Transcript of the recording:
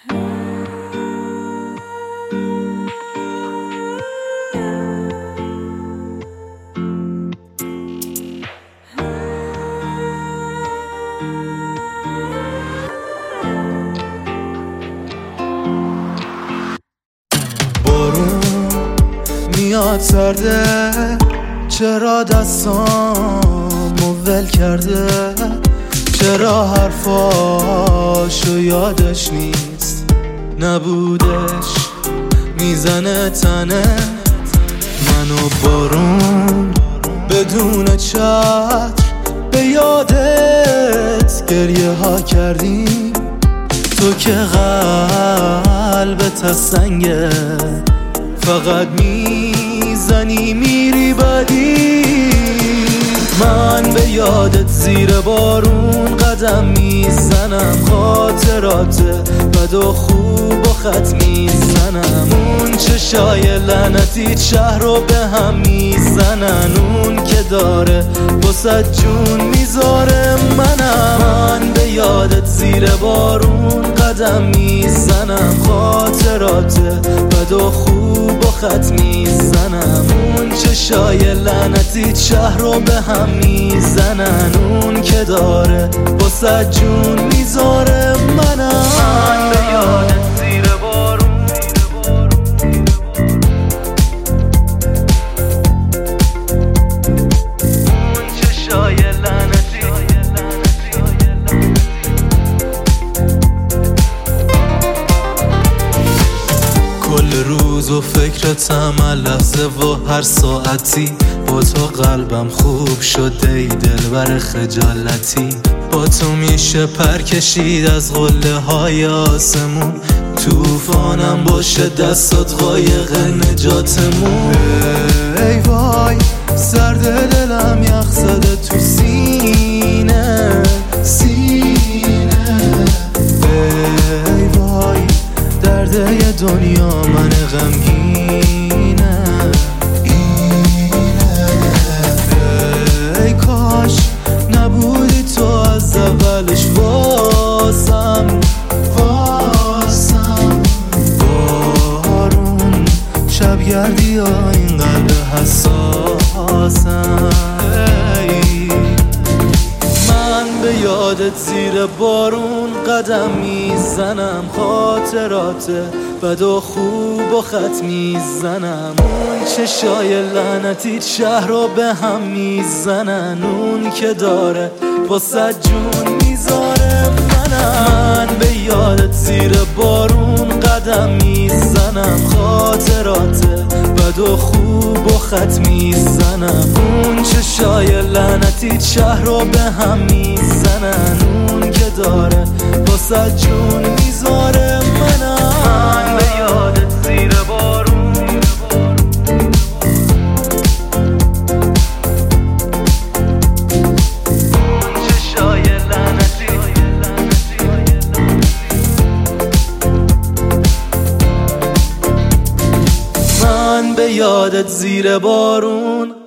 میاد سرده، چرا دستامو ول کرده، چرا حرفاشو یادش نیست، نبودش میزنه تنه منو بارون بدون چتر، به یادت گریه ها کردیم، تو که قلبت از سنگه، فقط میزنی میری بدی. من به یادت زیر بارون قدم میزنم، خاطرات بد و خوب و خط میزنم، اون چشای لعنتی شهر رو به هم میزنن، اون که داره واسه جون میذاره منم. من به یادت زیر بارون قدم میزنم، خاطرات بد و خوب و خط میزنم، اون چشای لعنتی شهر رو به هم میزنن، اون که داره واسه جون میذاره منم. من به یادت زیر بارون اون چشای لعنتی کل روز و فکرتم هر لحظه و هر ساعتی، با تو قلبم خوب شده ای دلبر خجالتی، با تو میشه پر کشید از قله های آسمون، توفانم باشه دستات قایق نجاتمون. ای وای سرد دلم یخ زده تو سینه ای وای درد یه دنیا من غمگینه، ای کاش نبودی تو از اولش واسم بارون شبگردی ها این قلب حساسم. من به یادت زیر بارون قدم میزنم، خاطرات بد و خوب و خط میزنم، اون چشای لعنتی شهر رو به هم میزنن، اون که داره واسه جون میذاره منم. من به یادت زیر بارون قدم میزنم، خاطرات بد و خوب و خط میزنم، اون چشای لعنتی شهر رو به هم میزنن، اون که داره واسه جون میذاره منم. من به یادت زیر بارون اون چشای لعنتی من به یادت زیر بارون